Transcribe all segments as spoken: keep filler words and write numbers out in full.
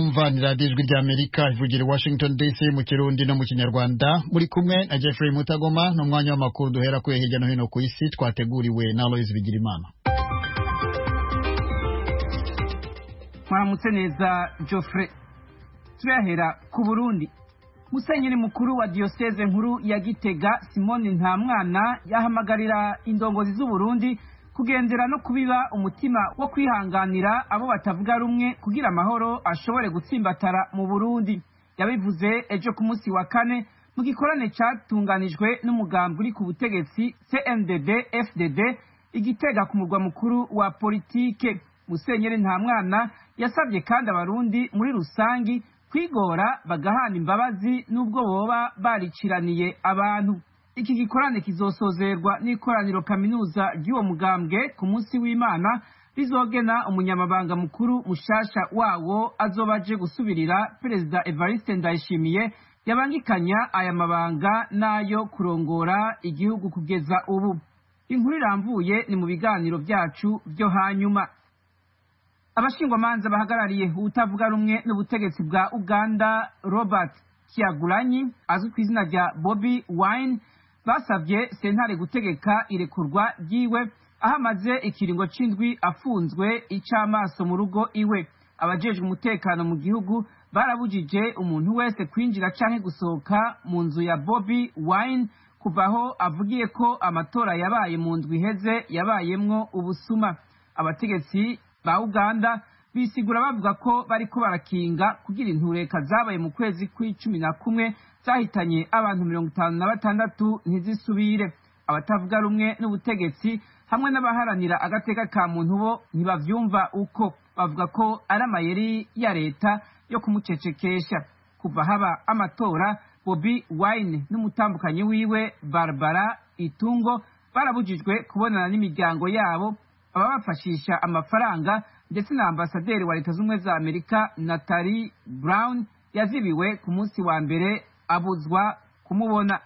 mwumva ni radiyo ijwi ry'Amerika ivugira i Washington D C mu Kirundi no mu Kinyarwanda. Muri kumwe na Jeffrey Mutagoma n'umwanya w'amakuru duhera kuri hirya no hino ku isi twateguriwe na Aloys Bigirimana. Mwaramutse neza Geoffrey. Turahera ku Burundi. Musenyeri mukuru wa diocese nkuru ya Gitega Simone Ntamwana yahamagarira indongozi z'u Burundi kugendera no kubiba umutima wo kwihanganira abo batavuga rumwe kugira amahoro ashobore gutsimbatara mu Burundi. Yabivuze ejo ku munsi wa kane mu gikorane cyatunganijwe n'umugambi uri ku butegetsi C N D D F D D Igitega ku murwa mukuru wa politike. Musenyeri Ntamwana yasabye kandi abarundi muri rusangi kwigora bagahana imbabazi nubwo boba bariciraniye abantu. Iki gikorane kizosozerwa n'ikoraniro kaminuza ry'uwo mugambwe ku munsi w'Imana rizogena umunyamabanga mukuru mushasha wawo azobaje gusubirira Perezida Evariste Ndayishimiye yabangikanya aya mabanga nayo kurongora igihugu kugeza ubu. Inkuru iramvuye ni mu biganiro byacu byo hanyuma. Abashingwamanza bahagarariye utavuga rumwe n'ubutegetsi bwa Uganda Robert Kyagulanyi azwi ku izina rya Bobi Wine basabye sentare gutegeka irekurwa ryiwe aho amaze ikiringo c'indwi afunzwe icamaso mu rugo iwe. Abajejwe umutekano mu gihugu barabujije umuntu wese kwinjira canke gusohoka mu nzu ya Bobi Wine kuvaho avugiye ko amatora yabaye mu ndwi iheze yabayemwo ubusuma. Abategetsi ba Uganda bisigura bavuga ko bariko barakinga kugira intureka zabaye mu kwezi kw'icumi na kumwe zahitanye abantu mirongo itanu na batandatu ntizisubire. Abatavuga rumwe n'ubutegetsi hamwe n'abaharanira agateka ka muntu bo ntibavyumva uko, bavuga ko ari amayeri ya leta yo kumucecekesha. Kuva haba amatora, Bobi Wine n'umutambukanyi wiwe Barbara Itungo barabujijwe kubonana n'imiryango yabo, ababafashisha amafaranga ndetse na ambasaderi wa Leta z'Ubumwe za Amerika Natalie Brown yazibiwe ku munsi wa mbere abuzwa kumubona.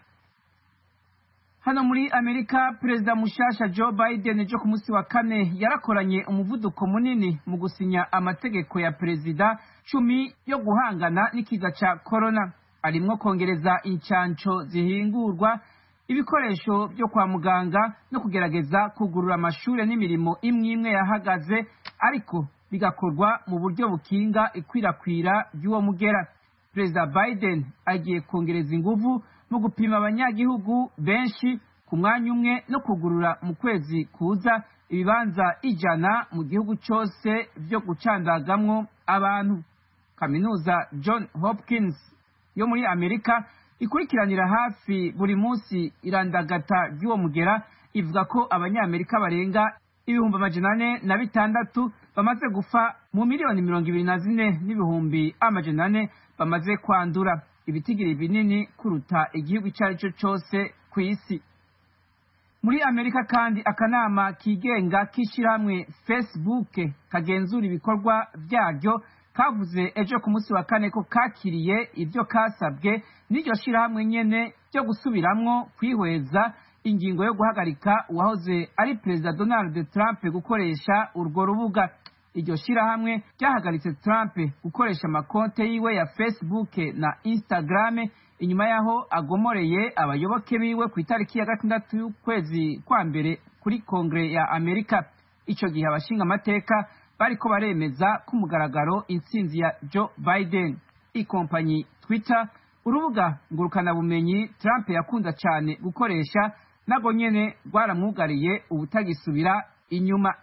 Hano muri Amerika, Perezida mushasha Joe Biden ejo ku munsi wa kane yarakoranye umuvuduko munini mu gusinya amategeko ya perezida cumi yo guhangana n'ikiza ca corona. Arimwo kongereza incanco zihingurwa, ibikoresho byo kwa muganga no kugerageza kugurura amashure n'imirimo imwe imwe yahagaze, ariko bigakorwa mu buryo bukinga ikwirakwira ry'uwo mugera. Perezida Biden agiye kongereza inguvu mu gupima abanyagihugu benshi ku mwanya umwe no kugurura mu kwezi kuza ibibanza ijana mu gihugu cyose byo gucandagamwo abantu. Kaminuza John Hopkins yo muri Amerika ikurikiranira hafi buri munsi irandagata ry'uwo mugera ivuga ko abanyamerika barenga ibihumbi amajana ane na bitandatu bamaze gufa mu miliyoni mirongo ibiri na zine n'ibihumbi amajana ane bamaze kwandura, ibitigiri binini kuruta igihugu icyo ari cyo cyose ku isi. Muri Amerika kandi akanama kigenga k'ishirahamwe Facebook kagenzura ibikorwa byaryo kavuze ejo ku munsi wa kane ko kakiriye ibyo kasabwe n'iryo shirahamwe nyene byo gusubiramwo kwihweza ingingo yo guhagarika uwahoze ari Perezida Donald Trump gukoresha urwo rubuga. Iryo shirahamwe ryahagaritse Trump gukoresha amakonte yiwe ya Facebook na Instagram inyuma yaho agomoreye abayoboke biwe ku itariki ya gatandatu y'ukwezi kwa mbere kuri Kongre ya Amerika. Ico gihe abashinga amateka bariko baremeza ku mugaragaro intsinzi ya Joe Biden. Ikompanyi Twitter, urubuga ngurukana bumenyi Trump yakunda cyane gukoresha, nago nyene rwaramwugariye ubutagisubira inyuma.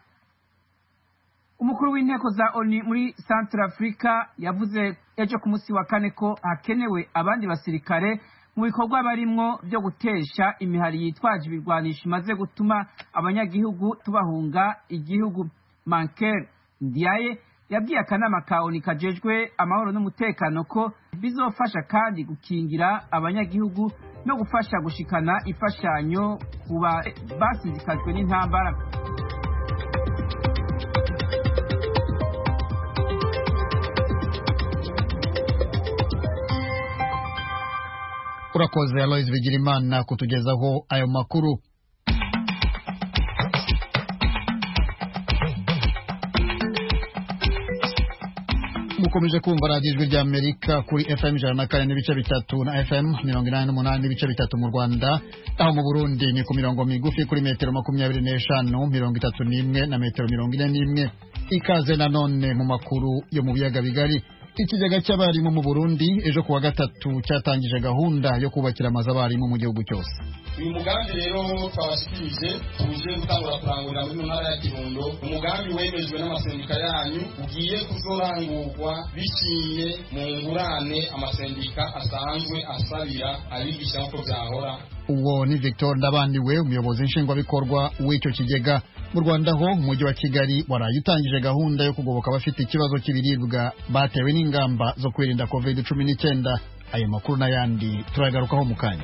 Umukuru w'inteko za ONU muri Central Africa yavuze ejo ku munsi wa kane ko hakenewe abandi basirikare mu bikorwa barimwo byo gutesha imihari yitwaje ibirwanisho imaze gutuma abanyagihugu tubahunga igihugu. Manker Ndiaye yabwiye akanama ka ONU kajejwe amahoro n'umutekano ko bizofasha kandi gukingira abanyagihugu no gufasha gushikana ifashanyo kuba basizikajwe n'intambara. Urakoze Aloys Bigirimana kutugezaho ayo makuru. mu mukomeje kumva radiyo ijwi rya Amerika kuri F M ijana na kane n'ibice bitatu na F M mirongo inani n'umunani n'ibice bitatu mu Rwanda, aho mu Burundi ni ku mirongo migufi kuri metero makumyabiri n'eshanu, mirongo itatu n'imwe na metero mirongo ine n'imwe. Ikaze nanone mu makuru yo mu biyaga bigari. Ikigega cy'abarimu mu Burundi ejo kuwa gatatu cyatangije gahunda yo kubakira amazu abarimu mu gihugu cyose. Uyu mugambi rero twabashikirije tuje gutangura kurangurira muri ntara ya Kirundo. Umugambi wemejwe n'amasendika yanyu ugiye kuzorangurwa biciye mu ngurane amasendika asanzwe asabira abigisha uko byahora. Uwo ni Victor Ndabaniwe, umuyobozi nshingwabikorwa w'icyo kigega. Mu Rwanda ho umujyi wa Kigali warayitangije gahunda yo kugoboka abafite ikibazo cy'ibiribwa batewe n'ingamba zo kwirinda covid cumi n'icyenda. Ayo makuru n'ayandi turagarukaho mu kanya.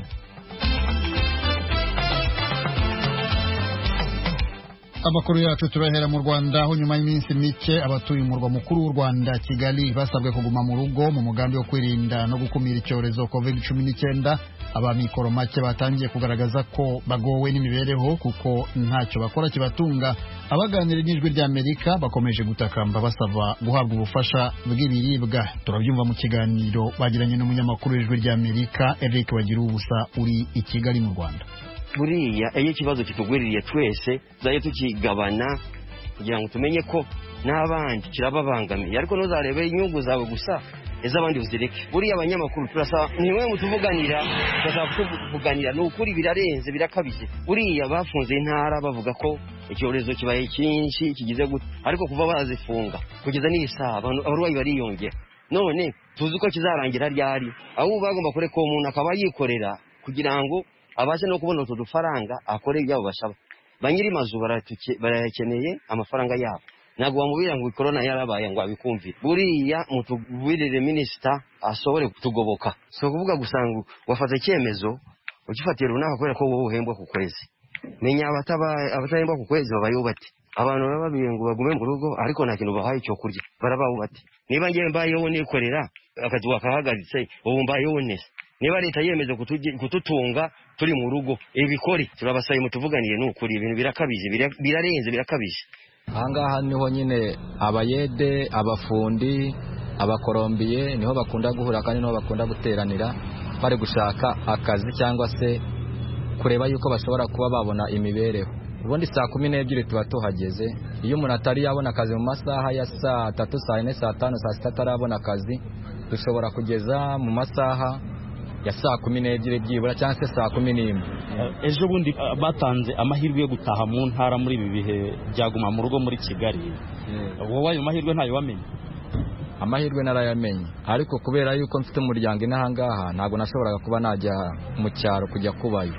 Amakuru yacu turahera mu Rwanda, aho nyuma y'iminsi mike abatuye umurwa mukuru w'u Rwanda Kigali basabwe kuguma mu rugo mu mugambi wo kwirinda no gukumira icyorezo covid cumi n'icyenda. Abamikoro make batangiye kugaragaza ko bagowe n'imibereho kuko ntacyo bakora kibatunga. Abaganira n'ijwi rya Amerika bakomeje gutakamba basaba guhabwa ubufasha bw'ibiribwa. Turabyumva mu kiganiro bagiranye n'umunyamakuru w'ijwi rya Amerika Eric Bagirubusa uri i Kigali mu Rwanda. Buriya iyo ikibazo kitugwiririye twese zaye tukigabana kugira ngo tumenye ko n'abandi kirababangamiye, ariko ntuzarebe inyungu zawe gusa ez'abandi uzireke. Buriya abanyamakuru turasaba niwe mutuvuganira, turasaba kuvuganira n'ukuri birarenze birakabije. Buriya bafunze intara bavuga ko icyorezo kibaye cyinshi kigize gute, ariko kuva bazifunga kugeza n'isaba abarwayi bariyongera. None tuzi ko kizarangira ryari, aho bagomba kureka umuntu akaba yikorera kugira ngo abashe no kubona utu dufaranga akore ibyabo bashaba. Banyiri mazu barayakeneye amafaranga yabo, ntabwo bamubwira ngo corona yarabaye ngo abikumvire. Buriya mutubwirire minister asobore kutugoboka, so kuvuga gusanga wafata icyemezo ugifatira runaka kubera ko wowe uhembwa ku kwezi. Menya abataba abatahembwa ku kwezi babayo bati abantu bababiye ngo bagume mu rugo ariko nta kintu bahaye cyo kurya, barabaho bati niba ngiye mbayeho nikorera akazi wakahagaritse ubu mbayeho nese. Niba leta yemeze kututunga turi mu rugo ibikori turabasaye mutuvuganiye n'ukuri ibintu birakabije birarenze birakabije. Ahangaha niho nyine abayede abafundi abakorombiye niho bakunda guhura kandi niho bakunda guteranira bari gushaka akazi cyangwa se kureba yuko bashobora kuba babona imibereho. Ubundi saa kumi n'ebyiri tuba tuhageze. Iyo umuntu atari yabona akazi mu masaha ya saa tatu saa ine saa tanu saa sita atarabona akazi, dushobora kugeza mu masaha ya saa kumi n'ebyiri byibura cyangwa se saa kumi n'imwe. Ejo bundi batanze amahirwe yo gutaha mu ntara muri ibi bihe byaguma mu rugo muri Kigali. Wowe ayo mahirwe ntayo wamenye? Amahirwe narayamenye, ariko kubera yuko mfite umuryango inahangaha ntabwo nashoboraga kuba najya mu cyaro kujya kubayo.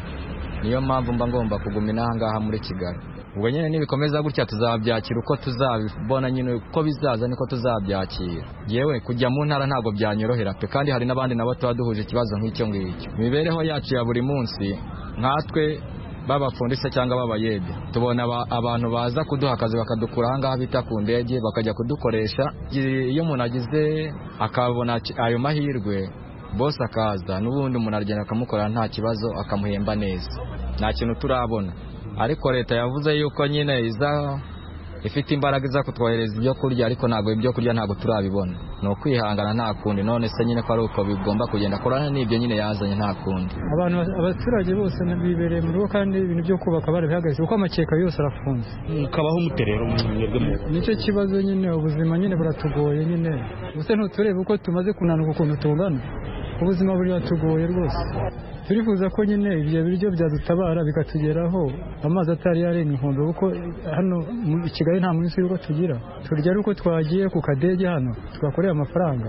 Niyo mpamvu mba ngomba kuguma inahangaha muri Kigali. Ubwo nyine nibikomeza gutya tuzabyakira uko tuzabibona, nyine uko bizaza niko tuzabyakira. Yewe kujya mu ntara ntabwo byanyorohera pe, kandi hari n'abandi nabo tuba duhuje ikibazo nk'icyo ngicyo. Imibereho yacu ya buri munsi nkatwe babafundise cyangwa babayede tubona abantu baza kuduha akazi bakadukura ahangaha bita ku ndege bakajya kudukoresha. Iyo umuntu agize akabona ayo mahirwe bose akaza n'ubundi umuntu aragenda akamukorera nta kibazo akamuhemba neza. Nta kintu turabona, ariko leta yavuze yuko nyine iza ifite imbaraga iza kutwohereza ibyo kurya, ariko ntabwo ibyo kurya ntabwo turabibona. Ni ukwihangana nta kundi, none se nyine ko ari uko bigomba kugenda. Korana n'ibyo nyine yazanye nta kundi. Abantu abaturage bose bibereye mu rugo kandi ibintu byo kubaka barabihagaze kuko amakeka yose arafunze. Mukabaho muterero mwebwe mu nicyo kibazo nyine, ubuzima nyine buratugoye nyine. Ubuse ntuturebe uko tumaze kunanuka ukuntu tungana, ubuzima buri batugoye rwose. Turifuza ko nyine ibyo biryo byadutabara bikatugeraho amazi atari yarenga inkombe, kuko hano mu Kigali nta munsi yuko tugira. Turya ari uko twagiye ku kadege hano twakoreye amafaranga.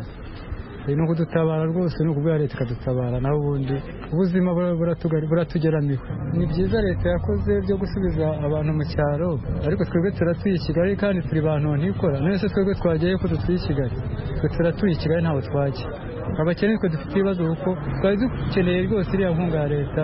Ni ukudutabara rwose, ni ukubwira leta ikadutabara, naho ubundi ubuzima buratugeramiwe. Ni byiza leta yakoze byo gusubiza abantu mu cyaro, ariko twebwe turatuye i Kigali kandi turi bantu ntikora. None se twebwe twagiye ko dutuye i Kigali? Twe turatuye i Kigali ntaho twajya. Abakene ko dufite ibibazo kuko twari dukeneye rwose iriya nkunga ya leta,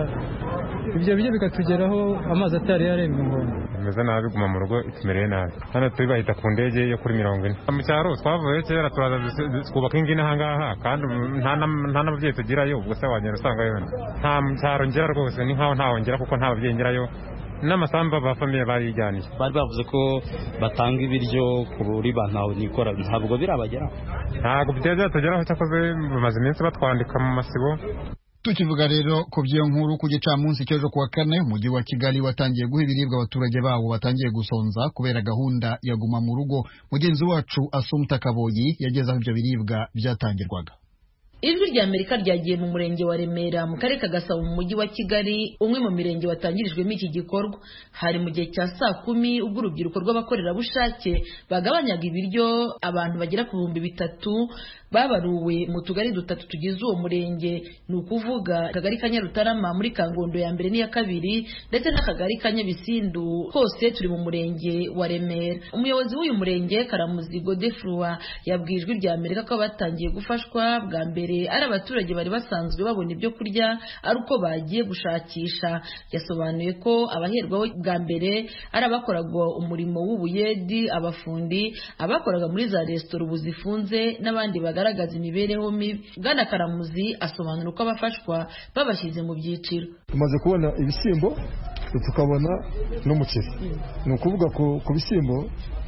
ibyo bijye bikatugeraho amazi atari yarenga inkombe. Meze nabi guma mu rugo itumereye nabi. Hano turi bahita ku ndege yo kuri mirongo ine. Mu cyaro twavuye kera turaza twubaka ingine ahangaha kandi nta nta n'ababyeyi tugirayo, ubwo se wagenda usanga yo nta cyaro ngera rwose, ni nkaho ntaho ngera kuko nta babyeyi ngerayo. n'amasamba ba famiye bayijyaniye. Bari bavuze ko batanga ibiryo kuri bantawe nikora, ntabwo birabageraho. Ntabwo byajya tugeraho cyakoze bamaze iminsi batwandika mu masibo. Tukivuga rero ku by'iyo nkuru ku gicamunsi cy'ejo kuwa kane umujyi wa Kigali watangiye guha ibiribwa abaturage bawo batangiye gusonza kubera gahunda ya guma mu rugo. Mugenzi wacu Asumta Kaboyi yageze aho ibyo biribwa byatangirwaga. Ijwi rya Amerika ryagiye mu murenge wa Remera mu karere ka Gasabo mu mujyi wa Kigali, umwe mu mirenge watangirijwemo iki gikorwa. Hari mu gihe cya saa kumi ubwo urubyiruko rw'abakorerabushake bagabanyaga ibiryo abantu bagera ku bihumbi bitatu babaruwe mu tugari dutatu tugize uwo murenge, ni ukuvuga akagari ka Nyarutarama muri Kangondo ya mbere n'iya kabiri ndetse n'akagari ka Nyabisindu, hose turi mu murenge wa Remera. Umuyobozi w'uyu murenge Karamuzi Godefroid yabwiye Ijwi rya Amerika ko batangiye gufashwa bwa mbere ari abaturage bari basanzwe babona ibyo kurya ari uko bagiye gushakisha. Yasobanuye ko abaherwaho bwa mbere ari abakoraga umurimo w'ubuyedi, abafundi, abakoraga muri za resitora ubu zifunze n'abandi bagaragaza imibereho mibi. Bwana Karamuzi asobanura uko abafashwa babashyize mu byiciro. Tumaze kubona ibishyimbo tukabona n'umuceri, ni ukuvuga ku bishyimbo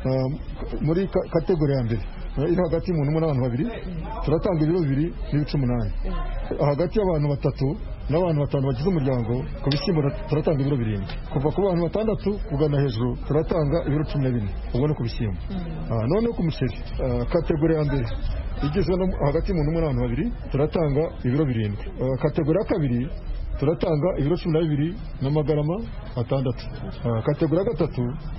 muri kategori ya mbere iri hagati y'umuntu umwe n'abantu babiri turatanga ibiro bibiri n'ibice umunani, hagati y'abantu batatu n'abantu batanu bagize umuryango ku bishyimbo turatanga ibiro birindwi, kuva ku bantu batandatu kugana hejuru turatanga ibiro cumi na bine. Ubwo ni ku bishyimbo. Noneho ku muceri kategori ya mbere igizwe hagati y'umuntu umwe n'abantu babiri turatanga ibiro birindwi, kategori ya kabiri turatanga ibiro cumi na bibiri n'amagarama atandatu, kategori ya gatatu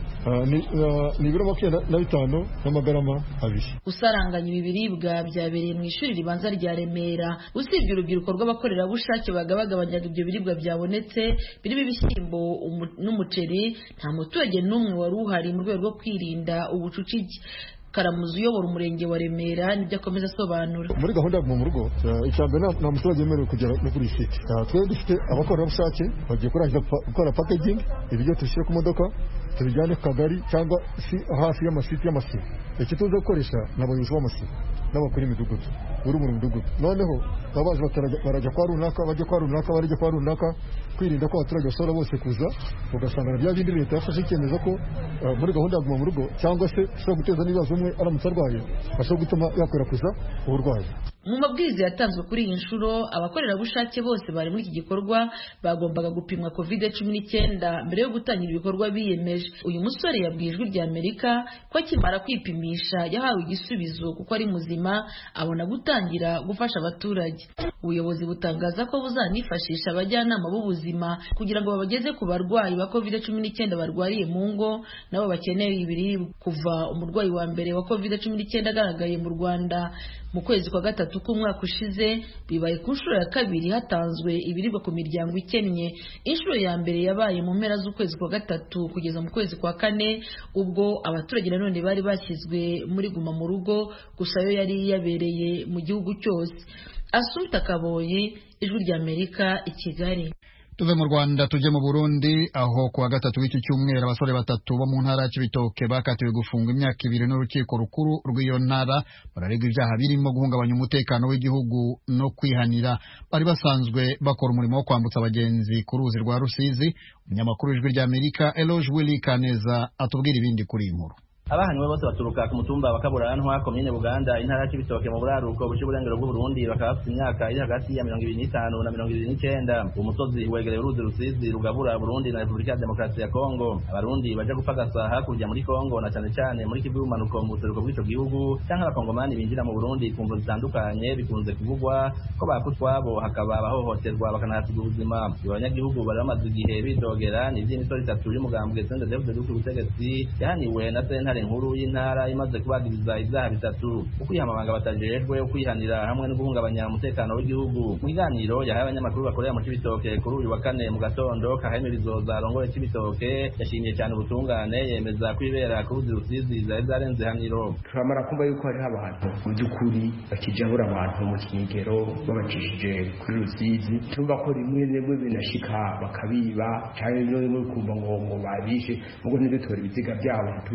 ni ibiro makumyabiri na bitanu n'amagarama abiri. Gusaranganya ibi biribwa byabereye mu ishuri ribanza rya Remera. Usibye urubyiruko rw'abakorerabushake bagabagabanyaga ibyo biribwa byabonetse birimo ibishyimbo n'umuceri, nta muturage n'umwe wari uhari mu rwego rwo kwirinda ubucucike. Karamuzi uyobora umurenge wa Remera nibyo akomeza asobanura. Muri gahunda mu rugo icyambere nta muturage yemerewe kugera no kuri site. Twe dufite abakorerabushake bagiye kurangiza gukora packaging, ibiryo tubishyire ku modoka tubijyane ku kagari cyangwa hafi y'amasite y'amasibo. Icyo tuza gukoresha n'abayobozi b'amasibo n'abakuru imidugudu uri mu mudugudu. Noneho abaje barajya kwa runaka bajya kwa runaka barajya kwa runaka, kwirinda ko abaturage bashobora bose kuza ugasanga bya bindi leta yafashe icyemezo ko muri gahunda ya guma mu rugo cyangwa se ushobora guteza n'ibibazo umwe aramutse arwaye bashobora gutuma yakwirakwiza uburwayi. Mu mabwiriza yatanzwe kuri iyi nshuro abakorerabushake bose bari muri iki gikorwa bagombaga gupimwa covid cumi n'icyenda mbere yo gutangira ibikorwa biyemeje. Uyu musore yabwiye Ijwi rya Amerika ko akimara kwipimisha yahawe igisubizo kuko ari muzima, abona gutangira gufasha abaturage. Ubuyobozi butangaza ko buzanifashisha abajyanama b'ubuzima kugira ngo babageze ku barwayi ba covid cumi n'icyenda barwariye mu ngo nabo bakeneye ibiribwa. Kuva umurwayi wa mbere wa covid cumi n'icyenda agaragaye mu Rwanda mu kwezi kwa gatatu k'umwaka ushize, bibaye ku nshuro ya kabiri hatanzwe ibiribwa ku miryango ikennye. Inshuro ya mbere yabaye mu mpera z'ukwezi kwa gatatu kugeza mu kwezi kwa kane, ubwo abaturage nanone bari bashyizwe muri guma mu rugo, gusa yo yari yabereye mu gihugu cyose. Asumta Kaboyi, Ijwi rya Amerika, i Kigali. Tuve mu Rwanda tujye mu Burundi, aho kuwa gatatu w'iki cyumweru abasore batatu bo mu ntara ya Cibitoke bakatiwe gufunga imyaka ibiri n'urukiko rukuru rw'iyo ntara bararegwa ibyaha birimo guhungabanya umutekano w'igihugu no kwihanira. Bari basanzwe bakora umurimo wo kwambutsa abagenzi ku ruzi rwa Rusizi. Umunyamakuru w'Ijwi rya Amerika Eloge Willy Kaneza atubwira ibindi kuri iyi nkuru. Abahanywe bose baturuka ku mutumba wa Kaburantwa, komine Buganda, intara ya Cibitoke mu buraruko bw'uburengero bw'u Burundi, bakaba bafite imyaka iri hagati ya mirongo ibiri n'itanu na mirongo ibiri n'icyenda. Umusozi wegereye uruzi Rusizi rugabura Burundi na Repubulika ya Demokarasi ya Kongo. Abarundi baje gupagasa hakurya muri Kongo na cyane cyane muri Kivu y'ubumanuko mu buseruko bw'ico gihugu, cyangwa abakongomani binjira mu Burundi ku mvo zitandukanye, bikunze kuvugwa ko bakutwabo hakaba abahohoterwa bakanahasiga ubuzima. Abanyagihugu bari bamaze igihe bidogera n'ivy'imisoro itatu y'umugambwe C N D D F D w'ubutegetsi yahaniwe na sentare nkuru y'intara imaze kubagiriza ibyaha bitatu: ukwiyamamanga batajejwe, ukwihanira hamwe no guhungabanya umutekano w'igihugu. Mu biganiro yahaye abanyamakuru bakorera mu Cibitoke kuri uyu wa kane mu gatondo, Kaheme Bizoza arongoye Cibitoke yashimiye cyane ubutungane, yemeza kwibera ku ruzi Rusizi zari zarenze haniro. Turamara kumva yuko hari abantu mu by'ukuri bakijabura abantu mu kinyegero babacishije kuri Rusizi, tuvuga ko rimwe rimwe binashika bakabiba cyane no kumva ngo ngo babishe, ubwo nibyo tora ibiziga byabo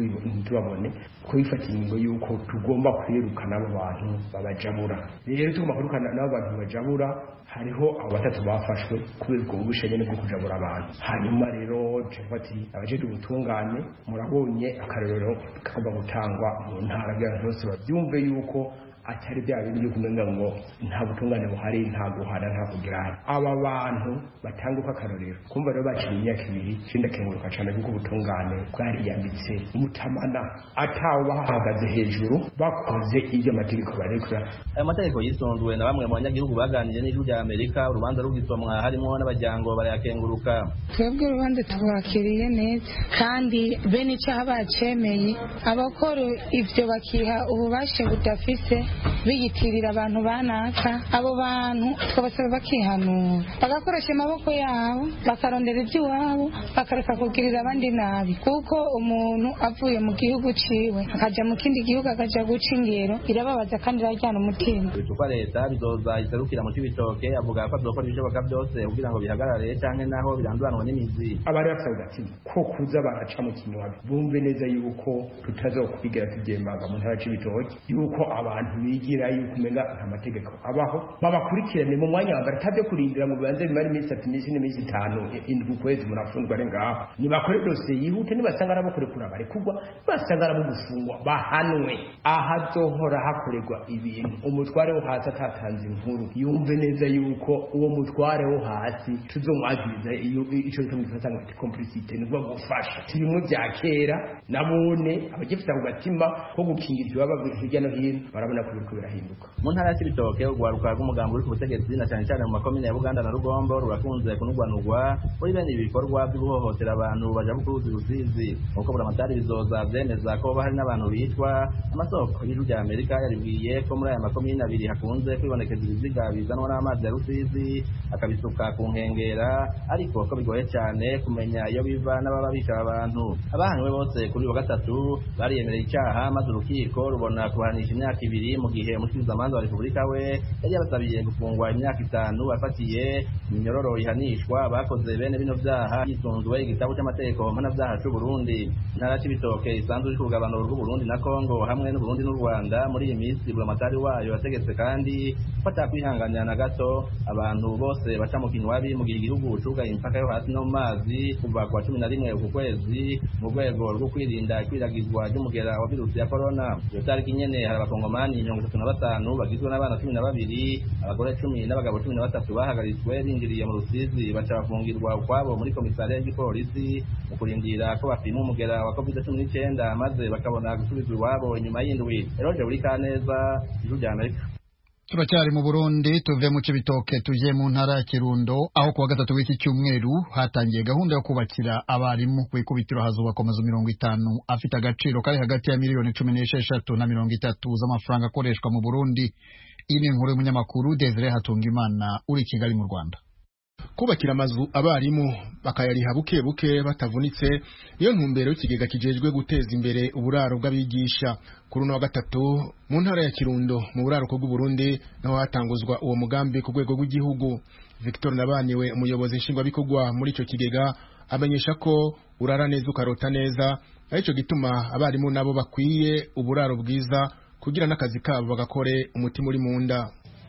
ntitubabone ko bifata ingingo y'uko tugomba kwirukana abo bantu babajabura. Rero tugomba kwirukana n'abo bantu babajabura, hariho abo batatu bafashwe kubera ubwo bubisha nyene bwo kujabura abantu. Hanyuma rero ati abajejwe ubutungane murabonye akarorero kagomba gutangwa mu ntara y'abantu bose babyumve yuko atari bya bindi byo kumenga ngo nta butungane buhari, nta guhana, nta kugira. Aba bantu batanguka akarorero kumva rero baciye imyaka ibiri kinda kenguruka cyane kuko ubutungane bwariyambitse umutamana atawo bahagaze hejuru bakoze ibyo amategeko barekura. Ayo mategeko yisunzwe na bamwe mu banyagihugu baganiriye n'ijuru rya Amerika, urubanza rw'isomwa harimo n'abajyango barayakenguruka. Twebwe urubanza twakiriye neza kandi bene icyaha bacemeye, abakora ivyo bakiha ububasha budafise biyitirira abantu banaka. Abo bantu twabasaba bakihanura bagakoresha amaboko yabo bakarondera iby'iwabo bakareka kugirira abandi nabi, kuko umuntu avuye mu gihugu ciwe akaja mu kindi gihugu akaja guca ingero irababaza kandi irajyana umutima. Bituka leta bizoza iserukira mu Cibitoke avuga ko azokora ibishoboka byose kugira ngo bihagarare canke naho biranduranwa n'imizi. Abari bafite agatima ko kuza baraca mu kinywabi bumve neza yuko tutazokwigira tugembaga mu ntara Cibitoke, yuko abantu bigira yuko umenga nta mategeko abaho babakurikirane mu mwanya wa batabyo kurindira ngo bibanze bimara iminsi itatu iminsi n'iminsi itanu indwi ukwezi murafungwa ari ngaho. Nibakore dosiye yihute, nibasanga arabakurekura barekugwa, basanga arabugufungwa bahanwe. Ahazohora hakorerwa ibintu umutware wo hasi atatanze inkuru yumve neza yuko uwo mutware wo hasi tuzomwagiriza iyo ico cyo mufata ngo complicité nibwo gufasha tibimwe bya kera nabone abagifite ku gatima ko gukingira baba hirya no hino barabona ko biriko birahinduka. Mu ntara ya Cibitoke urwaruka rw'umugambi uri ku butegetsi na cyane cyane mu makomine ya Buganda na Rugombo rurakunze kunugwanugwa muri bene ibikorwa by'ubuhohotera abantu baja bukuruzi rusizi. Nkuko buramatari bizoza byemeza ko bahari n'abantu bitwa. Amasoko y'ijuru rya Amerika yaribwiye ko muri aya makomine abiri hakunze kwibonekeza ibiziga bizanwa n'amazi ya Rusizi akabisuka ku nkengera, ariko ko bigoye cyane kumenya iyo biva n'ababa bica abantu. Abahanywe bose kuri wa gatatu bariyemereye icyaha maze urukiko rubona kubahanisha imyaka ibiri, mu gihe umushikirizamanza wa Repubulika we yari yabasabiye gufungwa imyaka itanu afatiye iminyororo ihanishwa bakoze bene bino vyaha yisunzwe igitabo cy'amategeko mpanavyaha c'u Burundi. Intara Cibitoke isanzwe iri ku rugabanuro rw'u Burundi na Kongo hamwe n'u Burundi n'u Rwanda. Muri iyi minsi buramatari wayo yategetse kandi fata kwihanganya na gato abantu bose baca mu kinywabi mu gihe igihugu cugaye impaka yo hasi no mu mazi kuva kwa cumi na rimwe uku kwezi mu rwego rwo kwirinda ikwiragizwa ry'umugera wa virusi ya corona. Iyo tariki nyene hari abakongomani mirongo itatu na batanu bagizwe n'abana cumi na babiri, abagore cumi n'abagabo cumi na batatu bahagaritswe binjiriye mu Rusizi baca bafungirwa ukwabo muri komisariya y'igipolisi mu kurindira ko bapima umugera wa covid cumi n'icyenda maze bakabona gusubizwa iwabo inyuma y'indwi. Eroje buri kaneza ijuru rya Amerika. Turacyari mu Burundi, tuve mu Cibitoke tuje mu ntara ya Kirundo, aho kuwa gatatu w'iki cyumweru hatangiye gahunda yo kubakira abarimu ku ikubitiro hazubakwa amazu mirongo itanu afite agaciro kari hagati ya miliyoni cumi n'esheshatu na mirongo itatu z'amafaranga akoreshwa mu Burundi. Iyi ni inkuru y'umunyamakuru Desire Hatungimana uri Kigali mu Rwanda. Kubakira amazu abarimu bakayariha buke buke batavunitse niyo ntumbero y'ikigega kijejwe guteza imbere uburaro bw'abigisha. Kuri no wa gatatu mu ntara ya Kirundo mu buraruko bw'u Burundi naho hatanguzwa uwo mugambi ku rwego rw'igihugu. Victor Nabaniwe umuyobozi nshingwabikorwa muri ico kigega amenyesha ko urara neza ukarota neza, arico gituma abarimu nabo bakwiye uburaro bwiza kugira n'akazi kabo bagakore umutima uri mu nda.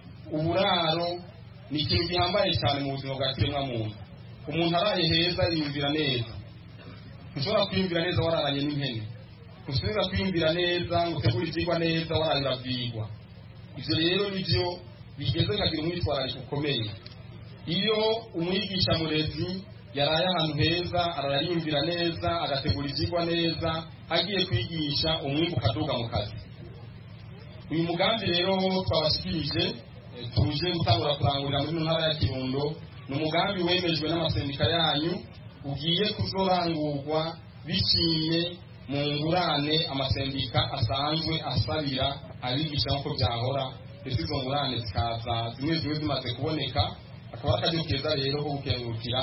Uburaro ni ikintu gihambaye cyane mu buzima bwa kiremwa muntu. Umuntu araye heza yiyumvira neza. Ushobora kwiyumvira neza wararanye n'impene. Ushobora kwiyumvira neza utegura ibyigwa neza waraye uravyigwa. Ivyo rero nivyo bigeze kagira umwitwarariko ukomeye. Iyo umwigisha murezi yaraye ahantu heza ararayumvira neza agategura ibyigwa neza agiye kwigisha umwimbu kaduga mu kazi. Uyu mugambi rero twabashikirije tuje gutangura kurangurira muri ntara ya Kirundo ni umugambi wemejwe n'amasendika yanyu ugiye kuzorangurwa biciye mu ngurane amasendika asanzwe asabira abigisha nko byahora. Ese izo ngurane zikaza zimwe zimwe zimaze kuboneka, akaba akaryo keza rero ko gukengurukira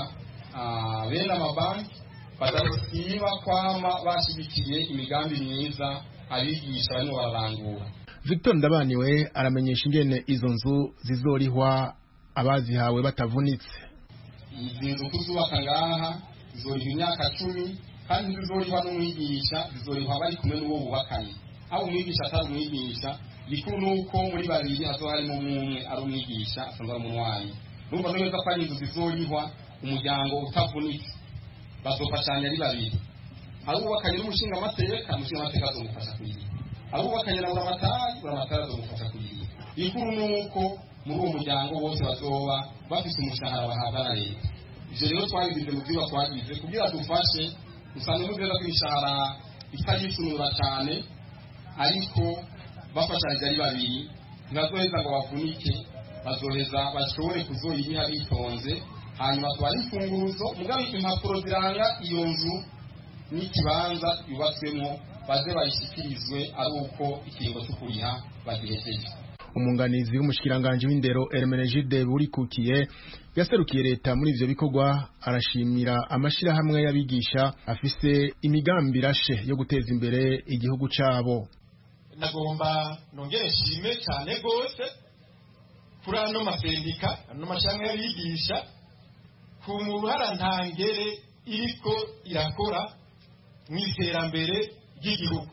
bene amabanki badasiba kwama bashigikiye imigambi myiza abigisha barimo bararangura. Victor Ndabaniwe aramenyesha ingene izo nzu zizorihwa abazihawe batavunitse. Izi nzu kuzubaka ngaha zizorihwa imyaka cumi kandi zizorihwa n'umwigisha zizorihwa bari kumwe n'uwo bubakanye aho umwigisha atari umwigisha gikuru nuko muri babiri hazoba harimo umwe ari umwigisha asanzwe ari umunwanyi numva neza ko ari inzu zizorihwa umuryango utavunitse bazofashanya ari babiri ari ubakanye n'umushinga amateka umushinga amateka azomufasha kuyiha ari ubakanye na buramatari buramatari azomufasha kuyiha gikuru nuko muri uwo muryango bose bazoba bafise umushahara bahabwa na leta ivyo rero twabigize mu vyigwa twagize kugira dufashe usanga muveza ko imishahara itagisunura cyane ariko bafashanyije ari babiri ntibazoheza ngo bavunike bazoheza bashobore kuzoyiha bitonze hanyuma tubaha imfunguruzo mugabe impapuro ziranga iyo nzu n'ikibanza yubatswemo baze bayishyikirizwe ari uko ikiringo cyo kuriha bagihejeje. Umunganizi w'umushikiranganje w'indero Hermenegilde Burikukiye yaserukiye leta muri ivyo bikorwa arashimira amashira hamwe y'abigisha afise imigambi rashe yo guteza imbere igihugu cabo. Nagomba nongere shime cyane gose kuri ano masendika ano mashanga y'abigisha ku mubara ntangere iriko irakora mw'iterambere ry'igihugu.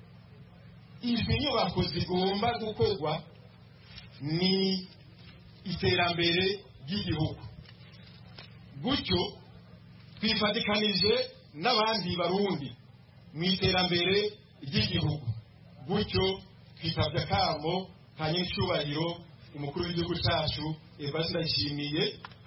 Izi nyubako zigomba gukorwa ni iterambere ry'igihugu, gutyo twifatikanije n'abandi barundi mu iterambere ry'igihugu, gutyo twitabye akamo ka nyir'icyubahiro umukuru w'igihugu cyacu Evariste Ndayishimiye.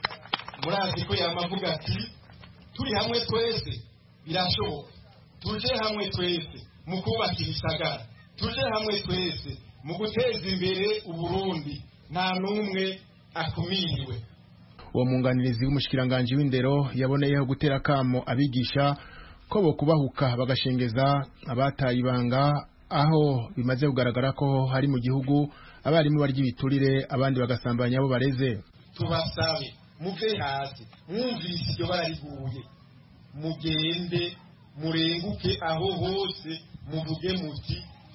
Murazi ko yamavuga ati turi hamwe twese birashoboka, tuje hamwe twese mu kubaka ibisagara, tuje hamwe twese mu guteza imbere Uburundi, nta numwe akumiriwe. Uwo munganirizi w'umushikiranganje w'indero yaboneyeho gutera akamo abigisha ko bo kubahuka bagashengeza abataye ibanga aho bimaze kugaragara ko hari mu gihugu abarimu barya ibiturire abandi bagasambanya abo bareze. Tubasabe muve hasi mwumvise iryo barariguye, mugende murenguke aho hose muvuge muti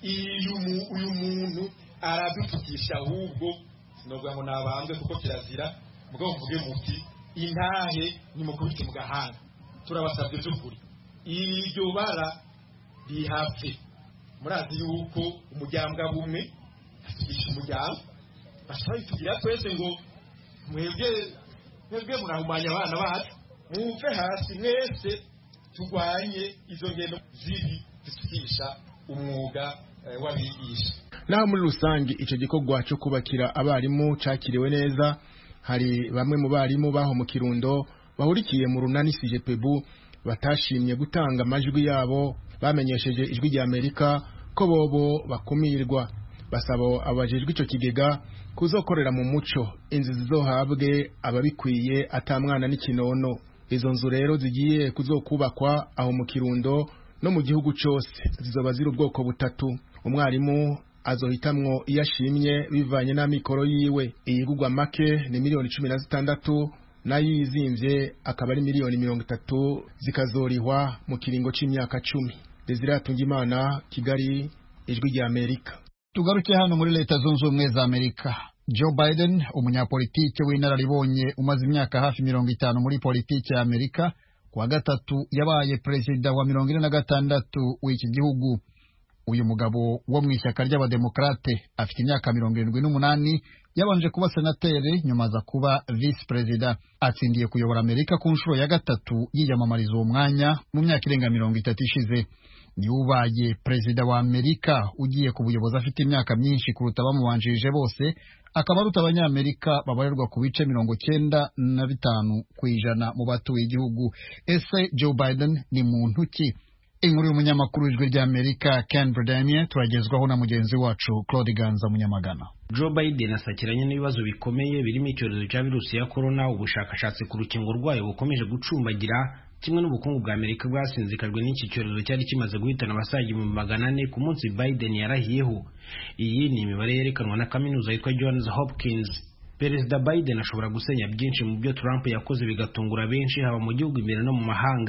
uyu muntu aradutukisha, ahubwo sinovuga ngo nabambwe kuko kirazira, mugabo mvuge muti intahe nimukubite mu gahanga. Turabasabye by'ukuri iryo bara rihapfe. Murazi yuko umuryango bumwe atugisha umuryango bashobora kutugira twese ngo mwebwe mwebwe murahumanya abana bacu, muve hasi mwese turwanye izo ngendo zibi zitukisha umwuga w'abigisha. Naho muri rusange ico gikorwa cyo kubakira abarimu cakiriwe neza, hari bamwe mu barimu baho mu Kirundo bahurikiye mu runani C G P B batashimye gutanga amajwi yabo, bamenyesheje ijwi rya Amerika ko bobo bakumirwa. Basaba abajejwe ico kigega kuzokorera mu muco, inzu zizohabwe ababikwiye atamwana n'ikinono. Izo nzu rero zigiye kuzokubakwa aho mu Kirundo no mu gihugu cyose zizoba ziri ubwoko butatu. Umwarimu azohitamwo iyashimye bivanye n'amikoro yiwe. Iyigurwa make ni miliyoni cumi na zitandatu, nayo yizimvye akaba ari miliyoni mirongo itatu, zikazorihwa mu kiringo c'imyaka cumi. Desire Tungimana, Kigali, ijwi rya Amerika. Tugaruke hano muri Leta Zunze Ubumwe za Amerika. Joe Biden, umunyapolitike w'inararibonye umaze imyaka hafi mirongo itanu muri politike ya Amerika, kuwa gatatu yabaye perezida wa mirongo ine na gatandatu w'iki gihugu. Uyu mugabo wo mu ishyaka ry'abademokrate afite imyaka mirongo irindwi n'umunani, yabanje kuba senateri nyuma aza kuba vice perezida. Atsindiye kuyobora Amerika ku nshuro ya gatatu yiyamamariza uwo mwanya mu myaka irenga mirongo itatu ishize. Ni ubaye perezida wa Amerika ugiye ku buyobozi afite imyaka myinshi kuruta bamubanjirije bose, akaba aruta abanyamerika babarirwa ku bice mirongo cyenda na bitanu ku ijana mu batuye igihugu. Ese Joe Biden ni muntu ki? Inkuru y'umunyamakuru w'ijwi rya Amerika Ken Bredemie turagezwaho na mugenzi wacu Claude Ganza Munyamagana. Joe Biden asakiranye n'ibibazo bikomeye birimo icyorezo cya virusi ya corona, ubushakashatsi ku rukingo rwayo bukomeje gucumbagira, kimwe n'ubukungu bwa Amerika bwasinzikajwe n'iki cyorezo cyari kimaze guhitana abasaga mu magana ane ku munsi Biden yarahiyeho. Iyi ni imibare yerekanwa na kaminuza yitwa Johns Hopkins. Perezida Biden ashobora gusenya byinshi mu byo Trump yakoze bigatungura benshi haba mu gihugu imbere no mu mahanga.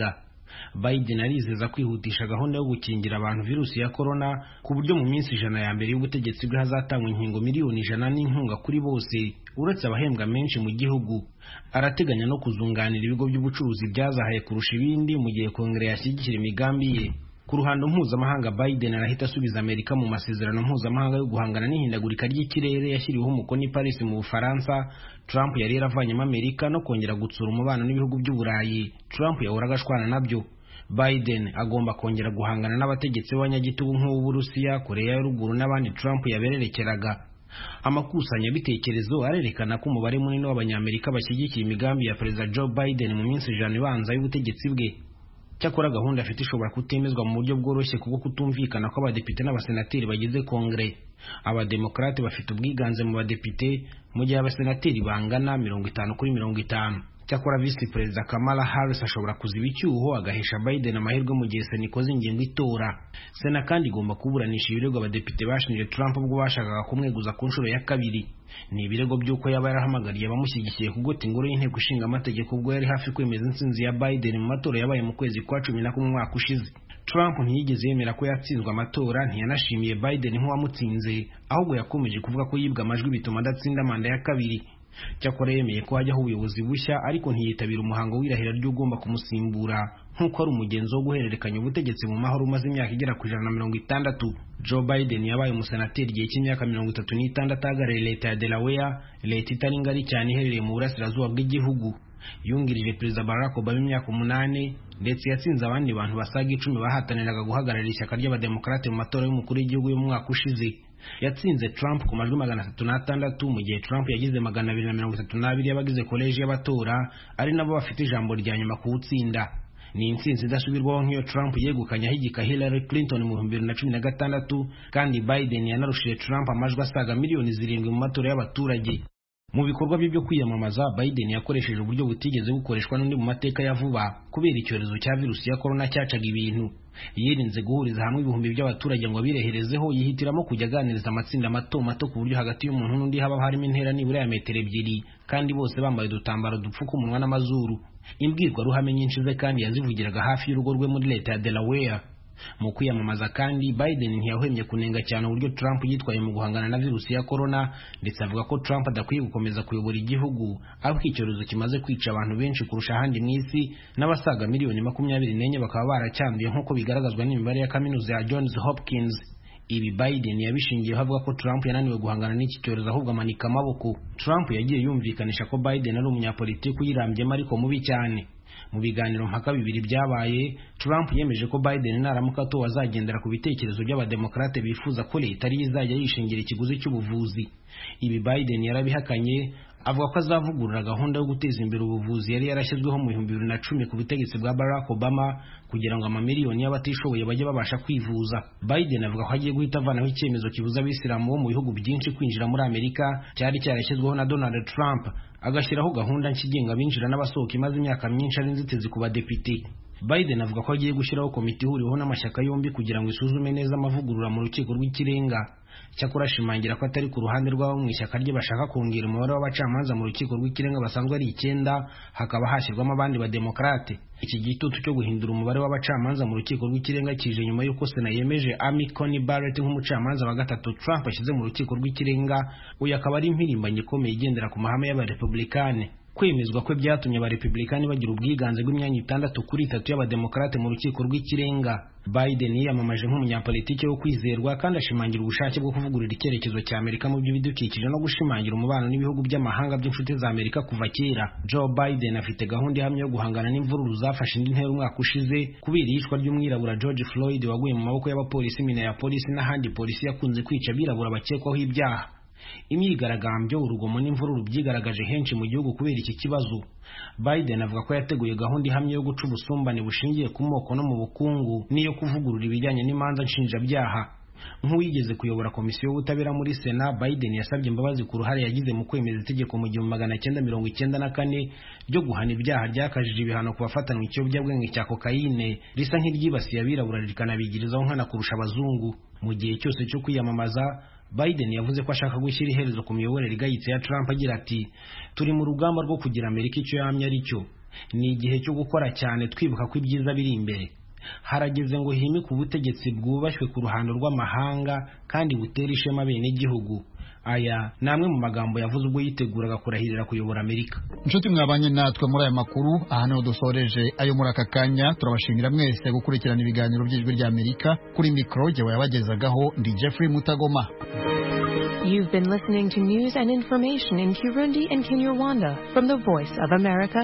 Biden arizeza kwihutisha gahunda yo gukingira abantu virusi ya corona ku buryo mu minsi ijana ya mbere y'ubutegetsi bwe hazatangwa inkingo miliyoni ijana n'inkunga kuri bose uretse abahembwa menshi mu gihugu. Arateganya no kuzunganira ibigo by'ubucuruzi byazahaye kurusha ibindi mu gihe Kongere yashyigikira imigambi ye. Ku ruhando mpuzamahanga, Biden arahita asubiza Amerika mu masezerano mpuzamahanga yo guhangana n'ihindagurika ry'ikirere yashyiriweho umukono i Paris mu Bufaransa. Trump yari yaravanyemo Amerika no kongera gutsura umubano n'ibihugu by'Uburayi Trump yahoraga ashwana nabyo. Biden agomba kongera guhangana n'abategetsi b'abanyagitugu nk'Uburusiya, Korea ya Ruguru n'abandi Trump yabererekeraga. Amakusanyabitekerezo arerekana ko umubare munini w'Abanyamerika bashyigikiye imigambi ya Perezida Joe Biden mu minsi ijana ibanza y'ubutegetsi bwe. Cyakora gahunda afite ishobora kutemezwa mu buryo bworoshye kuko kutumvikana ko abadepite n'abasenateri bagize Kongere. Abademokrate bafite ubwiganze mu badepite mu gihe abasenateri bangana mirongo itanu kuri mirongo itanu. Cyakora Vice Perezida Kamala Harris ashobora kuziba icyuho agahesha Biden amahirwe mu gihe Sena ikoze ingingo itora. Sena kandi igomba kuburanisha ibirego abadepite bashinje Trump ubwo bashakaga kumweguza ku nshuro ya kabiri. Ni ibirego by'uko yaba yarahamagariye abamushyigikiye kugota ingoro y'inteko ishinga amategeko ubwo yari hafi kwemeza intsinzi ya Biden mu matora yabaye mu kwezi kwa cumi na kumwe umwaka ushize. Trump ntiyigeze yemera ko yatsinzwe amatora, ntiyanashimiye Biden nk'uwamutsinze, ahubwo yakomeje kuvuga ko yibwa amajwi bituma adatsinda manda ya kabiri. Cyakora yemeye ko hajyaho ubuyobozi bushya ariko ntiyitabira umuhango w'irahira ry'ugomba kumusimbura nk'uko ari umugenzo wo guhererekanya ubutegetsi mu mahoro umaze imyaka igera ku ijana na mirongo itandatu. Joe Biden yabaye umusenateri igihe cy'imyaka mirongo itatu n'itandatu ahagarariye leta ya Delaware, leta itari ngari cyane iherereye mu burasirazuba bw'igihugu. Yungirije Perezida Barack Obama imyaka umunani ndetse yatsinze abandi bantu basaga icumi bahataniraga guhagararira ishyaka ry'Abademokrate mu matora y'umukuru w'igihugu y'umwaka ushize. Yatsinze Trump ku majwi magana atatu n'atandatu mu gihe Trump yagize magana abiri na mirongo itatu n'abiri y'abagize koleji y'abatora ari nabo bafite ijambo rya nyuma kuwutsinda. Ni intsinzi idasubirwaho nk'iyo Trump yegukanye ahigika Hillary Clinton mu bihumbi bibiri na cumi na gatandatu, kandi Biden yanarushije Trump amajwi asaga miliyoni zirindwi mu matora y'abaturage. Mu bikorwa bye byo kwiyamamaza, Biden yakoresheje uburyo butigeze bukoreshwa n'undi mu mateka ya vuba kubera icyorezo cya virusi ya corona cyacaga ibintu. Yirinze guhuriza hamwe ibihumbi by'abaturage ngo bireherezeho, yihitiramo kujya aganiriza amatsinda mato mato ku buryo hagati y'umuntu n'undi haba harimo intera nibura ya metero ebyiri, kandi bose bambaye udutambaro dupfuka umunwa n'amazuru. Imbwirwaruhame nyinshi ze kandi yazivugiraga hafi y'urugo rwe muri leta ya Delaware. Mu kwiyamamaza kandi, Biden ntiyahwemye kunenga cyane uburyo Trump yitwaye mu guhangana na virusi ya corona, ndetse avuga ko Trump adakwiye gukomeza kuyobora igihugu aho icyorezo kimaze kwica abantu benshi kurusha ahandi mu isi, n'abasaga miliyoni makumyabiri n'enye bakaba baracyanduye nk'uko bigaragazwa n'imibare ya kaminuza ya Johns Hopkins. Ibi Biden yabishingiyeho avuga ko Trump yananiwe guhangana n'iki cyorezo ahubwo amanika amaboko. Trump yagiye yumvikanisha ko Biden ari umunyapolitiki uyirambyemo ariko mubi cyane. Mu biganiro mpaka bibiri byabaye, Trump yemeje ko Biden naramuka atowe azagendera ku bitekerezo by'Abademokrate bifuza ko leta ari izajya yishingira ikiguzi cy'ubuvuzi. Ibi Biden yarabihakanye, avuga ko azavugurura gahunda yo guteza imbere ubuvuzi yari yarashyizweho mu bihumbi bibiri na cumi ku butegetsi bwa Barack Obama kugira ngo amamiliyoni y'abatishoboye bajye babasha kwivuza. Biden avuga ko agiye guhita avanaho icyemezo kibuza abisilamu bo mu bihugu byinshi kwinjira muri Amerika cyari cyarashyizweho na Donald Trump, agashyiraho gahunda nshyigenga abinjira n'abasohoka imaze imyaka myinshi ari inzitizi ku badepite. Biden avuga ko agiye gushyiraho komite ihuriweho n'amashyaka yombi kugira ngo isuzume neza amavugurura mu rukiko rw'ikirenga. Cyakora ashimangira ko atari ku ruhande rw'abo mu ishyaka rye bashaka kongera umubare w'abacamanza mu rukiko rw'ikirenga basanzwe ari icyenda, hakaba hashyirwamo abandi bademokrate. Iki gitutu cyo guhindura umubare w'abacamanza mu rukiko rw'ikirenga kije nyuma y'uko Sena yemeje Amy Coney Barrett nk'umucamanza wa gatatu Trump ashyize mu rukiko rw'ikirenga. Uyu akaba ari impirimbanyi ikomeye igendera ku mahame y'abarepublikane. Kwemezwa kwe byatumye abarepublikani bagira ubwiganze bw'imyanya itandatu kuri itatu y'abademokrate mu rukiko rw'ikirenga. Biden yiyamamaje nk'umunyapolitiki wo kwizerwa kandi ashimangira ubushake bwo kuvugurura icyerekezo cya Amerika mu by'ibidukikije no gushimangira umubano n'ibihugu by'amahanga by'inshuti za Amerika kuva kera. Joe Biden afite gahunda ihamye yo guhangana n'imvururu zafashe indi ntera umwaka ushize kubera iyicwa ry'umwirabura George Floyd waguye mu maboko y'abapolisi Minneapolis n'ahandi polisi yakunze kwica abirabura bakekwaho ibyaha. Imyigaragambyo, urugomo n'imvururu byigaragaje henshi mu gihugu kubera iki kibazo. Biden avuga ko yateguye gahunda ihamye yo guca ubusumbane bushingiye ku moko no mu bukungu n'iyo kuvugurura ibijyanye n'imanza nshinjabyaha. Nk'uwigeze kuyobora komisiyo y'ubutabera muri Sena, Biden yasabye imbabazi ku ruhare yagize mu kwemeza itegeko mu gihumbi magana cyenda mirongo icyenda na kane ryo guhana ibyaha ryakajije ibihano ku bafatanwe ikiyobyabwenge cya kokayine risa nk'iryibasiye abirabura rikanabigirizaho nkana kurusha abazungu. Mu gihe cyose cyo kwiyamamaza, Biden yavuze ko ashaka gushyira iherezo ku miyoborere igayitse ya Trump agira ati, turi mu rugamba rwo kugira Amerika icyo yamye ari cyo. ni igihe cyo gukora cyane twibuka ko ibyiza biri imbere. Harageze ngo himike ubutegetsi bwubashywe ku ruhando rw'amahanga kandi butera ishema bene igihugu. Aya namwe mu magambo yavuze ubwo yiteguraga kurahirira kuyobora Amerika. Inshuti mwabanye natwe muri aya makuru, aha niho dusoreje ayo muri aka kanya. Turabashimira mwese gukurikirana ibiganiro by'ijwi rya Amerika. Kuri mikro jye wayabagezagaho ndi Jeffrey Mutagoma. You've been listening to news and information in Kirundi and Kinyarwanda from the Voice of America